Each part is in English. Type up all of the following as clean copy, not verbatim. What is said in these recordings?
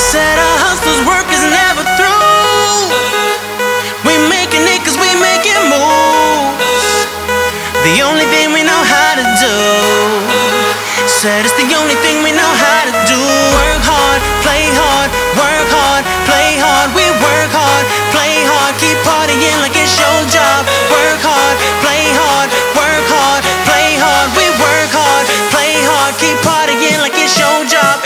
Said our hustler's work is never through. We making it cause we making moves. The only thing we know how to do. Said it's the only thing we know how to do. Work hard, play hard, work hard, play hard. We work hard, play hard, keep partying like it's your job. Work hard, play hard, work hard, play hard. We work hard, play hard, keep partying like it's your job.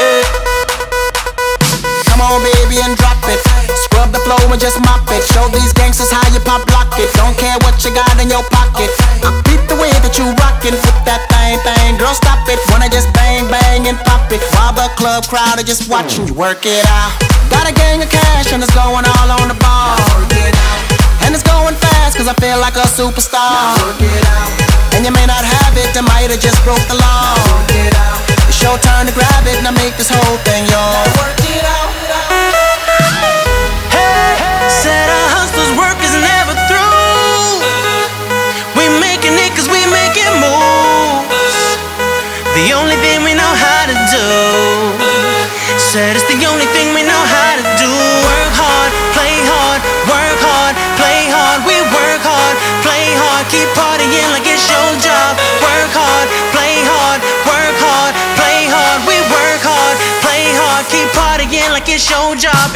Come on, baby, and drop it. Scrub the floor and just mop it. Show these gangsters how you pop lock it. Don't care what you got in your pocket. I beat the way that you rockin'. Flip that thing, girl, stop it. Wanna just bang, bang, and pop it. While the club crowd are just watching you work it out. Got a gang of cash and it's going all on the ball. And it's going fast cause I feel like a superstar. And you may not have it, I might have just broke the law. It's your turn to grab it and I make this whole thing yours. Said our hustler's work is never through. We making it cause we making moves. The only thing we know how to do. Said it's the only thing we know how to do. Work hard, play hard, work hard, play hard. We work hard, play hard, keep partying like it's your job. Work hard, play hard, work hard, play hard. We work hard, play hard, keep partying like it's your job.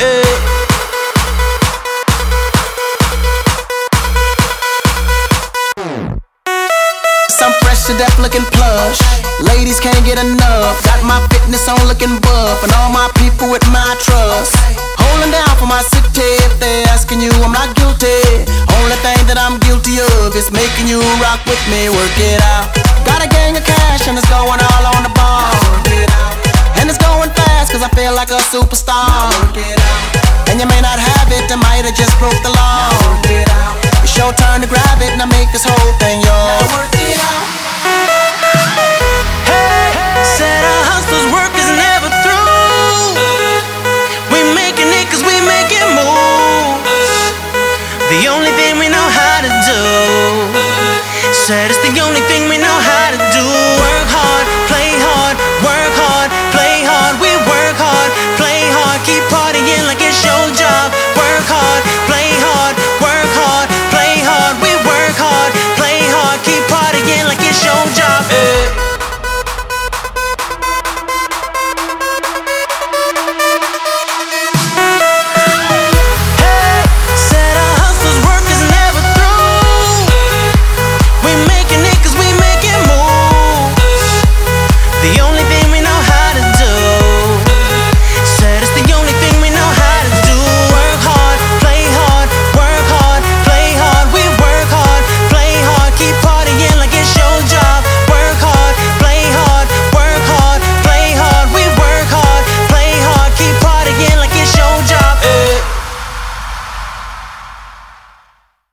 I'm fresh to death looking plush. Ladies can't get enough. Got my fitness on looking buff. And all my people with my trust. Holding down for my city. If they're asking you, I'm not guilty. Only thing that I'm guilty of is making you rock with me. Work it out. Got a gang of cash and it's going all on the ball. And it's going fast cause I feel like a superstar. And you may not have it, I might have just broke the law. It's your turn to grab it and I make this whole thing yours. Said our hustler's work is